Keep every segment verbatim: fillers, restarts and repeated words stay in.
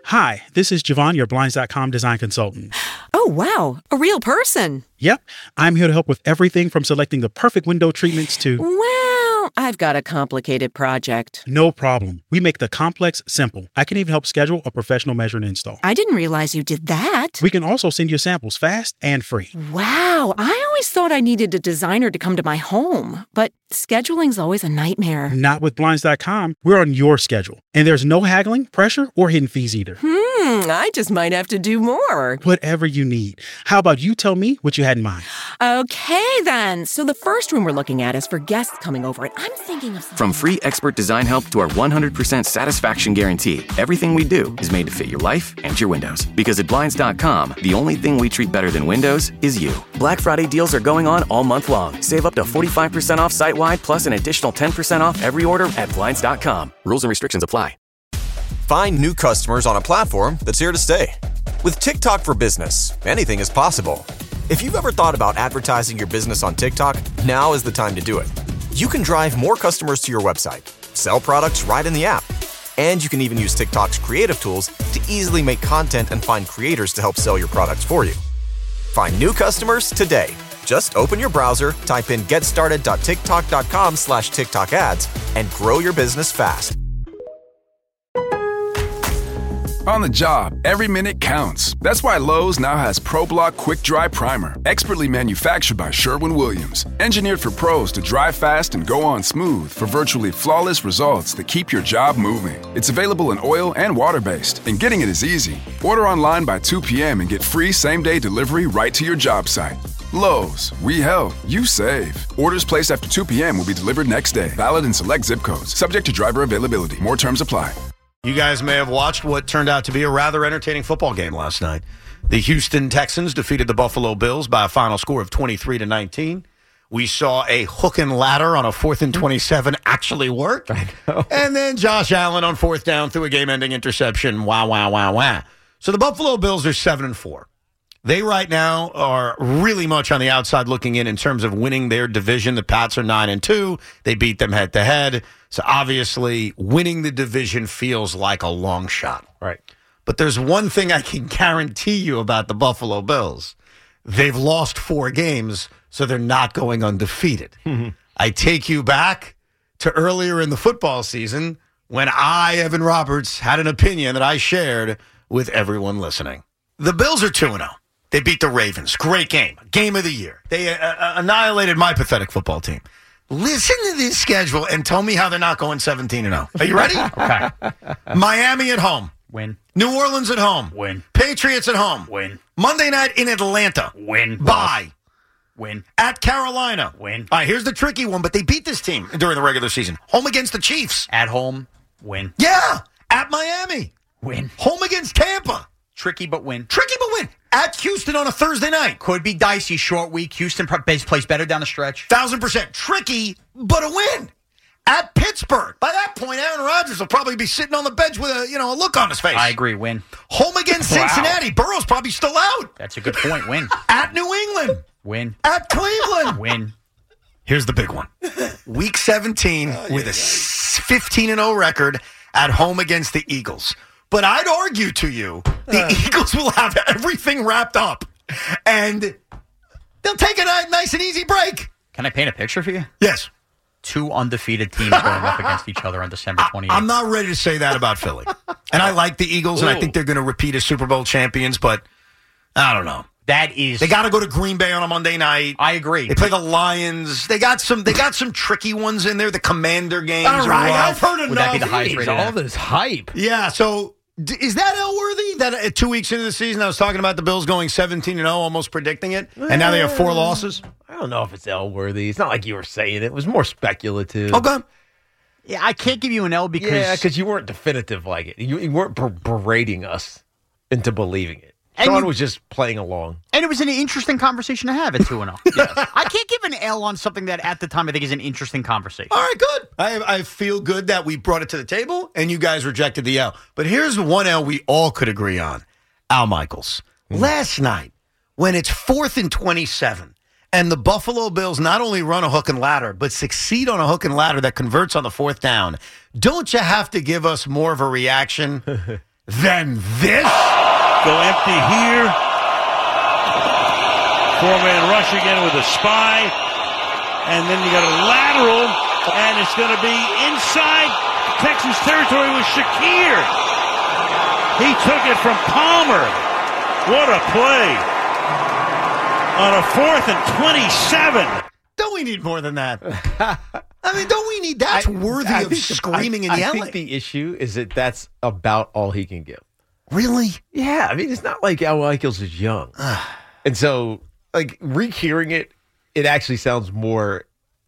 Hi, this is Javon, your Blinds dot com design consultant. Oh, wow. A real person. Yep. I'm here to help with everything from selecting the perfect window treatments to... Well, I've got a complicated project. No problem. We make the complex simple. I can even help schedule a professional measure and install. I didn't realize you did that. We can also send you samples fast and free. Wow. I always thought I needed a designer to come to my home, but scheduling's always a nightmare. Not with Blinds dot com. We're on your schedule. And there's no haggling, pressure, or hidden fees either. Hmm, I just might have to do more. Whatever you need. How about you tell me what you had in mind? Okay, then. So the first room we're looking at is for guests coming over, and I'm thinking of... From free expert design help to our one hundred percent satisfaction guarantee, everything we do is made to fit your life and your windows. Because at Blinds dot com, the only thing we treat better than windows is you. Black Friday deals are going on all month long. Save up to forty-five percent off site-wide, plus an additional ten percent off every order at Blinds dot com. Rules and restrictions apply. Find new customers on a platform that's here to stay. With TikTok for Business, anything is possible. If you've ever thought about advertising your business on TikTok, now is the time to do it. You can drive more customers to your website, sell products right in the app, and you can even use TikTok's creative tools to easily make content and find creators to help sell your products for you. Find new customers today. Just open your browser, type in getstarted.tiktok.com slash TikTok ads, and grow your business fast. On the job, every minute counts. That's why Lowe's now has ProBlock Quick Dry Primer, expertly manufactured by Sherwin-Williams. Engineered for pros to dry fast and go on smooth for virtually flawless results that keep your job moving. It's available in oil and water-based, and getting it is easy. Order online by two p.m. and get free same-day delivery right to your job site. Lowe's, we help, you save. Orders placed after two p.m. will be delivered next day. Valid in select zip codes. Subject to driver availability. More terms apply. You guys may have watched what turned out to be a rather entertaining football game last night. The Houston Texans defeated the Buffalo Bills by a final score of twenty-three to nineteen. We saw a hook and ladder on a fourth and twenty-seven actually work. I know. And then Josh Allen on fourth down threw a game-ending interception. Wow, wow, wow, wow. So the Buffalo Bills are seven and four. They right now are really much on the outside looking in in terms of winning their division. The Pats are nine and two. They beat them head to head. So obviously winning the division feels like a long shot. Right. But there's one thing I can guarantee you about the Buffalo Bills. They've lost four games, so they're not going undefeated. Mm-hmm. I take you back to earlier in the football season when I, Evan Roberts, had an opinion that I shared with everyone listening. The Bills are two and oh. They beat the Ravens. Great game. Game of the year. They uh, uh, annihilated my pathetic football team. Listen to this schedule and tell me how they're not going seventeen and oh. Are you ready? Okay. Miami at home. Win. New Orleans at home. Win. Patriots at home. Win. Monday night in Atlanta. Win. Bye. Win. At Carolina. Win. All right, here's the tricky one, but they beat this team during the regular season. Home against the Chiefs. At home. Win. Yeah. At Miami. Win. Home against Tampa. Tricky but win. Tricky but win. At Houston on a Thursday night. Could be dicey, short week. Houston plays better down the stretch. Thousand percent. Tricky, but a win. At Pittsburgh. By that point, Aaron Rodgers will probably be sitting on the bench with a, you know, a look on his face. I agree. Win. Home against Wow. Cincinnati. Burrow's probably still out. That's a good point. Win. At New England. Win. At Cleveland. Win. Here's the big one. Week seventeen oh, yeah, with a yeah. fifteen and oh record at home against the Eagles. But I'd argue to you, the uh. Eagles will have everything wrapped up, and they'll take a nice and easy break. Can I paint a picture for you? Yes. Two undefeated teams going up against each other on December twenty-eighth. I'm not ready to say that about Philly. And I like the Eagles, and I think they're going to repeat as Super Bowl champions, but I don't know. That is, they got to go to Green Bay on a Monday night. I agree. They play the Lions. They got some. They got some tricky ones in there. The Commander games. All right, I've heard enough. Would that be the highest rated? All this hype. Yeah. So is that Elworthy? That uh, two weeks into the season, I was talking about the Bills going seventeen and oh, almost predicting it, and now they have four losses. I don't know if it's Elworthy. It's not like you were saying it. It was more speculative. Okay. Yeah, I can't give you an L because yeah, because you weren't definitive like it. You, you weren't ber- berating us into believing it. And Sean you, was just playing along. And it was an interesting conversation to have at two and oh. Yes. I can't give an L on something that at the time I think is an interesting conversation. All right, good. I, I feel good that we brought it to the table and you guys rejected the L. But here's one L we all could agree on. Al Michaels. Mm. Last night, when it's fourth and twenty-seven, and the Buffalo Bills not only run a hook and ladder, but succeed on a hook and ladder that converts on the fourth down, don't you have to give us more of a reaction than this? Go empty here. Four-man rush again with a spy. And then you got a lateral, and it's going to be inside Texas territory with Shakir. He took it from Palmer. What a play. On a fourth and twenty-seven. Don't we need more than that? I mean, don't we need that's I, worthy I of screaming the, I, in yelling? I think the issue is that that's about all he can give. Really? Yeah. I mean, it's not like Al Michaels is young. And so, like, re-hearing it, it actually sounds more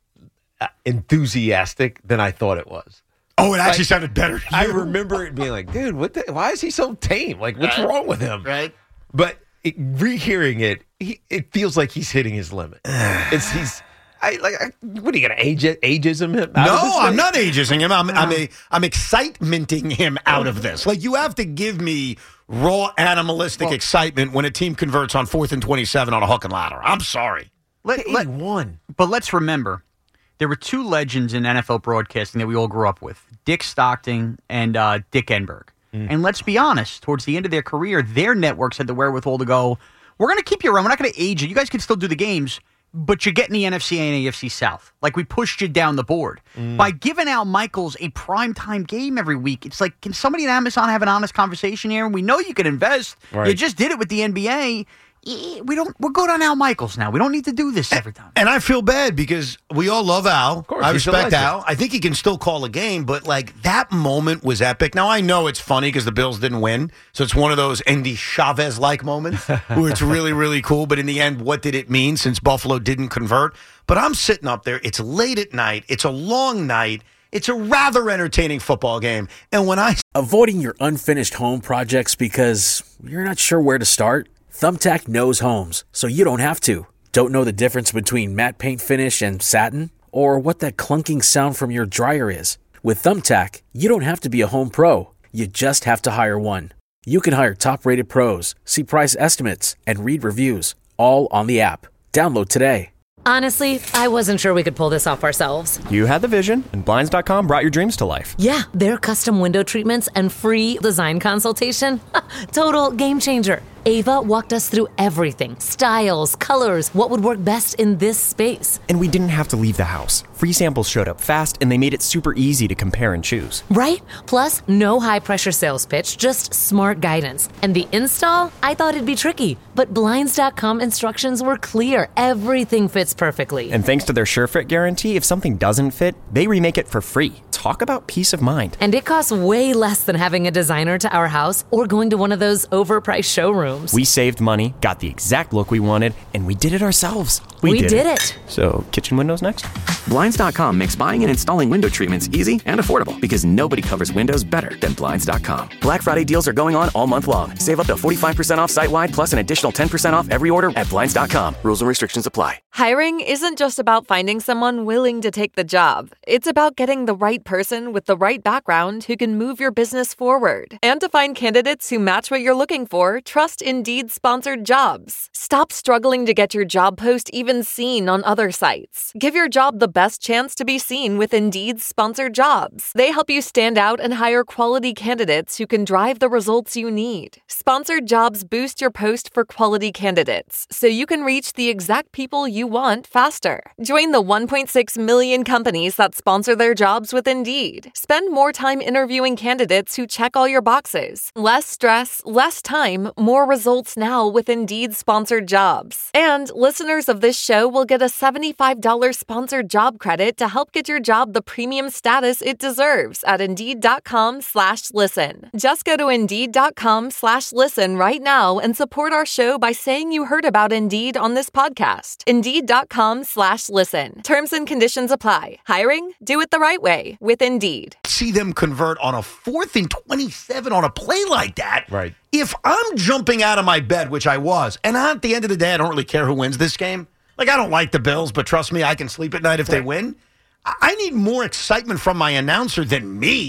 enthusiastic than I thought it was. Oh, it actually like, sounded better to you. I remember it being like, dude, what the, why is he so tame? Like, what's right. wrong with him? Right. But it, re-hearing it, he, it feels like he's hitting his limit. it's he's I like I, what are you gonna age it ageism him? Out no, of this I'm thing? not ageism him. I'm I'm a I'm excitementing him out of this. Like, you have to give me raw animalistic well, excitement when a team converts on fourth and twenty-seven on a hook and ladder. I'm sorry. Let, let, one. But let's remember, there were two legends in N F L broadcasting that we all grew up with: Dick Stockton and uh, Dick Enberg. Mm. And let's be honest, towards the end of their career, their networks had the wherewithal to go, we're going to keep you around. We're not going to age you. You guys can still do the games, but you're getting the N F C and A F C South. Like, we pushed you down the board. Mm. By giving Al Michaels a primetime game every week, it's like, can somebody at Amazon have an honest conversation here? We know you can invest. Right. You just did it with the N B A. We don't. We're good on Al Michaels now. We don't need to do this every time. And I feel bad because we all love Al. Of course, I respect Al. I think he can still call a game, but like, that moment was epic. Now I know it's funny because the Bills didn't win, so it's one of those Andy Chavez like moments where it's really, really cool. But in the end, what did it mean since Buffalo didn't convert? But I'm sitting up there. It's late at night. It's a long night. It's a rather entertaining football game. And when I avoiding your unfinished home projects because you're not sure where to start. Thumbtack knows homes, so you don't have to. Don't know the difference between matte paint finish and satin? Or what that clunking sound from your dryer is? With Thumbtack, you don't have to be a home pro. You just have to hire one. You can hire top-rated pros, see price estimates, and read reviews, all on the app. Download today. Honestly, I wasn't sure we could pull this off ourselves. You had the vision, and Blinds dot com brought your dreams to life. Yeah, their custom window treatments and free design consultation. Total game changer. Ava walked us through everything. Styles, colors, what would work best in this space. And we didn't have to leave the house. Free samples showed up fast, and they made it super easy to compare and choose. Right? Plus, no high-pressure sales pitch, just smart guidance. And the install? I thought it'd be tricky. But Blinds dot com instructions were clear. Everything fits perfectly. And thanks to their SureFit guarantee, if something doesn't fit, they remake it for free. Talk about peace of mind. And it costs way less than having a designer to our house or going to one of those overpriced showrooms. We saved money, got the exact look we wanted, and we did it ourselves. We, we did, did it. it. So, kitchen windows next? Blinds dot com makes buying and installing window treatments easy and affordable because nobody covers windows better than Blinds dot com. Black Friday deals are going on all month long. Save up to forty-five percent off site-wide plus an additional ten percent off every order at Blinds dot com. Rules and restrictions apply. Hiring isn't just about finding someone willing to take the job. It's about getting the right person with the right background who can move your business forward. And to find candidates who match what you're looking for, trust Indeed-sponsored jobs. Stop struggling to get your job post even seen on other sites. Give your job the best chance to be seen with Indeed-sponsored jobs. They help you stand out and hire quality candidates who can drive the results you need. Sponsored jobs boost your post for quality candidates, so you can reach the exact people you want faster. Join the one point six million companies that sponsor their jobs with Indeed. Spend more time interviewing candidates who check all your boxes. Less stress, less time, more results now with Indeed-sponsored jobs. And listeners of this show will get a seventy-five dollars sponsored job credit to help get your job the premium status it deserves at Indeed.com slash listen. Just go to Indeed.com slash listen right now and support our show by saying you heard about Indeed on this podcast. Indeed.com slash listen. Terms and conditions apply. Hiring? Do it the right way with Indeed. See them convert on a fourth and twenty-seven on a play like that. Right. If I'm jumping out of my bed, which I was, and at the end of the day, I don't really care who wins this game. Like, I don't like the Bills, but trust me, I can sleep at night if they win. I need more excitement from my announcer than me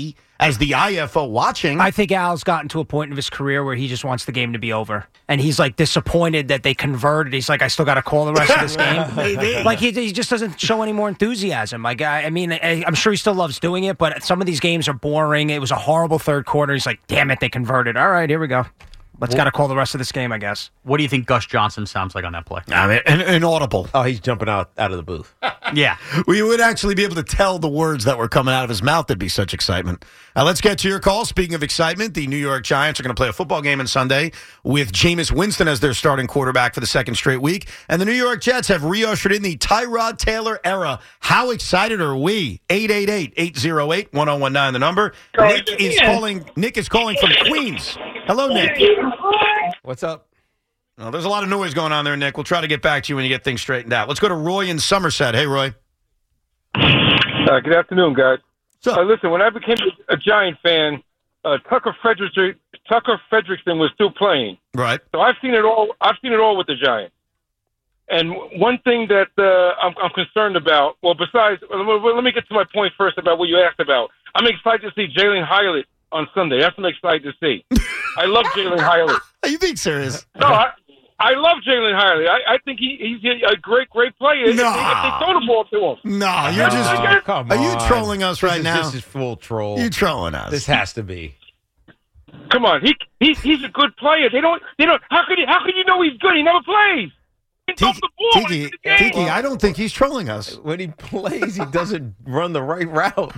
as the I F O watching. I think Al's gotten to a point in his career where he just wants the game to be over. And he's like disappointed that they converted. He's like, I still got to call the rest of this game. Like he, he just doesn't show any more enthusiasm. Like I, I mean, I, I'm sure he still loves doing it, but some of these games are boring. It was a horrible third quarter. He's like, damn it, they converted. All right, here we go. Let's got to call the rest of this game, I guess. What do you think Gus Johnson sounds like on that play? I mean, an, an audible. Oh, he's jumping out, out of the booth. Yeah. We would actually be able to tell the words that were coming out of his mouth. There'd be such excitement. Uh, let's get to your call. Speaking of excitement, the New York Giants are going to play a football game on Sunday with Jameis Winston as their starting quarterback for the second straight week. And the New York Jets have re-ushered in the Tyrod Taylor era. How excited are we? eight eight eight, eight oh eight, one oh one nine, the number. Nick is calling Nick is calling from Queens. Hello, Nick. What's up? Well, there's a lot of noise going on there, Nick. We'll try to get back to you when you get things straightened out. Let's go to Roy in Somerset. Hey, Roy. Uh, good afternoon, guys. Uh, listen, when I became a Giant fan, uh, Tucker Frederickson, Tucker Frederickson was still playing. Right. So I've seen it all. I've seen it all with the Giants. And one thing that uh, I'm, I'm concerned about, well, besides, let me get to my point first about what you asked about. I'm excited to see Jalen Hyatt on Sunday. That's what I'm excited to see. I love Jalen Hyatt. Are you being serious? No, I, I love Jalen Hyatt. I, I think he, he's a great, great player. No. If, they, if they throw the ball to him. No, you're just. Oh, come are you on. trolling us This right is- now? This is full troll. You trolling us? This has to be. Come on, he, he he's a good player. They don't. They don't. How could he? How could you know he's good? He never plays. He Tiki, off the ball when Tiki, he's in the game. Tiki, I don't think he's trolling us. When he plays, he doesn't run the right routes.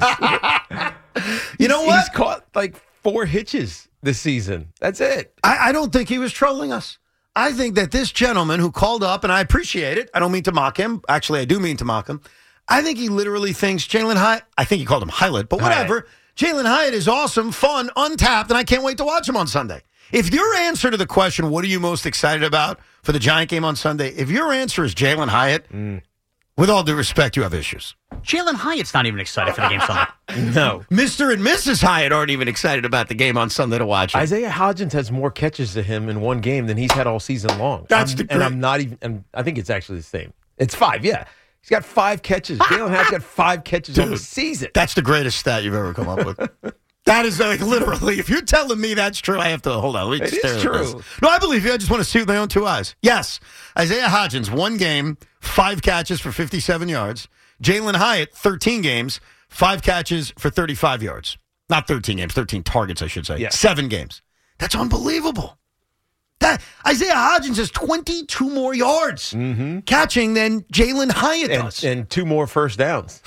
You know what? He's caught like four hitches this season. That's it. I, I don't think he was trolling us. I think that this gentleman who called up, and I appreciate it. I don't mean to mock him. Actually, I do mean to mock him. I think he literally thinks Jalen Hyatt, I think he called him Hyatt, but whatever. Jalen Hyatt is awesome, fun, untapped, and I can't wait to watch him on Sunday. If your answer to the question, what are you most excited about for the Giant game on Sunday, if your answer is Jalen Hyatt, mm. with all due respect, you have issues. Jalen Hyatt's not even excited for the game Sunday. No. Mister and Missus Hyatt aren't even excited about the game on Sunday to watch it. Isaiah Hodgins has more catches to him in one game than he's had all season long. That's I'm, the and I'm not even. And I think it's actually the same. It's five. Yeah, he's got five catches. Jalen Hyatt's got five catches on the season. That's the greatest stat you've ever come up with. That is like literally. If you're telling me that's true, I have to hold on. Let me It stare is at true. this. No, I believe you. I just want to see with my own two eyes. Yes, Isaiah Hodgins, one game, five catches for fifty-seven yards. Jalen Hyatt, thirteen games, five catches for thirty-five yards. Not thirteen games, thirteen targets, I should say. Yeah. Seven games. That's unbelievable. That Isaiah Hodgins has twenty-two more yards Mm-hmm. catching than Jalen Hyatt and, does. and two more first downs.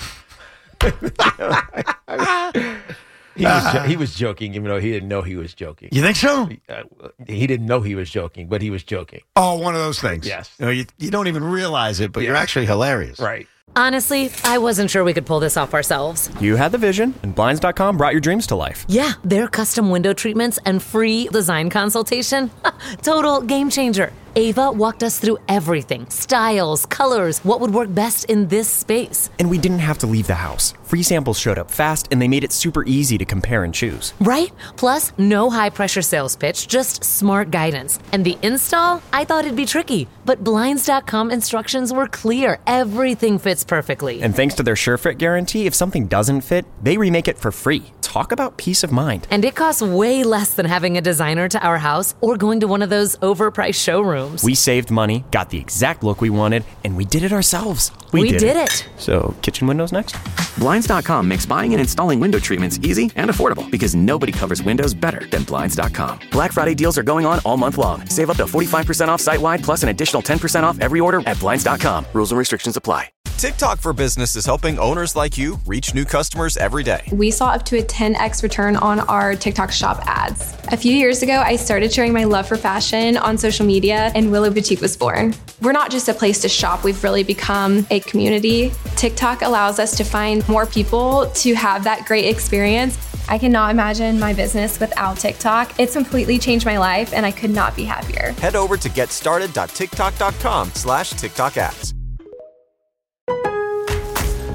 He was, jo- he was joking, even though he didn't know he was joking. You think so? Uh, he didn't know he was joking, but he was joking. Oh, one of those things. Yes. You know, you, you don't even realize it, but you're Yeah. actually hilarious. Right. Honestly, I wasn't sure we could pull this off ourselves. You had the vision, and Blinds dot com brought your dreams to life. Yeah, their custom window treatments and free design consultation. Total game changer. Ava walked us through everything. Styles, colors, what would work best in this space. And we didn't have to leave the house. Free samples showed up fast, and they made it super easy to compare and choose. Right? Plus, no high-pressure sales pitch, just smart guidance. And the install? I thought it'd be tricky, but Blinds dot com instructions were clear. Everything fits perfectly. And thanks to their SureFit guarantee, if something doesn't fit, they remake it for free. Talk about peace of mind. And it costs way less than having a designer to our house or going to one of those overpriced showrooms. We saved money, got the exact look we wanted, and we did it ourselves. We did it. So, kitchen windows next? Blinds dot com makes buying and installing window treatments easy and affordable because nobody covers windows better than Blinds dot com. Black Friday deals are going on all month long. Save up to forty-five percent off site-wide plus an additional ten percent off every order at Blinds dot com. Rules and restrictions apply. TikTok for Business is helping owners like you reach new customers every day. We saw up to a ten x return on our TikTok shop ads. A few years ago, I started sharing my love for fashion on social media, and Willow Boutique was born. We're not just a place to shop, we've really become a community. TikTok allows us to find more people to have that great experience. I cannot imagine my business without TikTok. It's completely changed my life, and I could not be happier. Head over to getstarted dot tiktok dot com slash TikTok ads.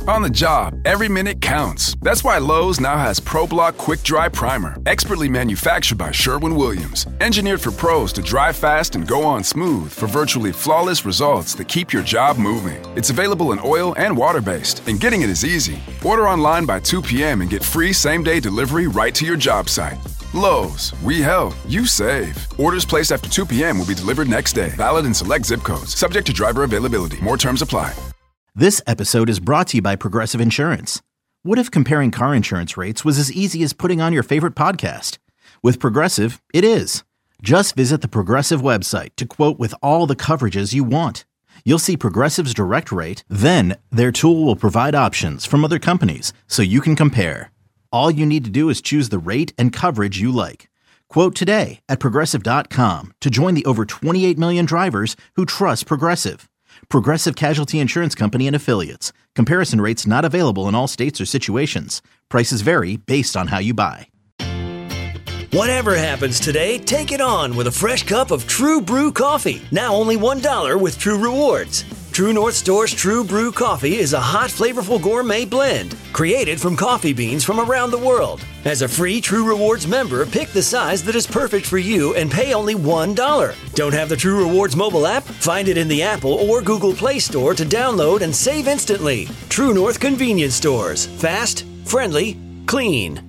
On the job, every minute counts. That's why Lowe's now has ProBlock Quick Dry Primer, expertly manufactured by Sherwin-Williams. Engineered for pros to dry fast and go on smooth for virtually flawless results that keep your job moving. It's available in oil and water-based, and getting it is easy. Order online by two p.m. and get free same-day delivery right to your job site. Lowe's, we help, you save. Orders placed after two p.m. will be delivered next day. Valid in select zip codes. Subject to driver availability. More terms apply. This episode is brought to you by Progressive Insurance. What if comparing car insurance rates was as easy as putting on your favorite podcast? With Progressive, it is. Just visit the Progressive website to quote with all the coverages you want. You'll see Progressive's direct rate, then their tool will provide options from other companies so you can compare. All you need to do is choose the rate and coverage you like. Quote today at Progressive dot com to join the over twenty-eight million drivers who trust Progressive. Progressive Casualty Insurance Company and Affiliates. Comparison rates not available in all states or situations. Prices vary based on how you buy. Whatever happens today, take it on with a fresh cup of True Brew coffee. Now only one dollar with True Rewards. True North Store's True Brew coffee is a hot, flavorful gourmet blend created from coffee beans from around the world. As a free True Rewards member, pick the size that is perfect for you and pay only one dollar. Don't have the True Rewards mobile app? Find it in the Apple or Google Play Store to download and save instantly. True North Convenience Stores. Fast, friendly, clean.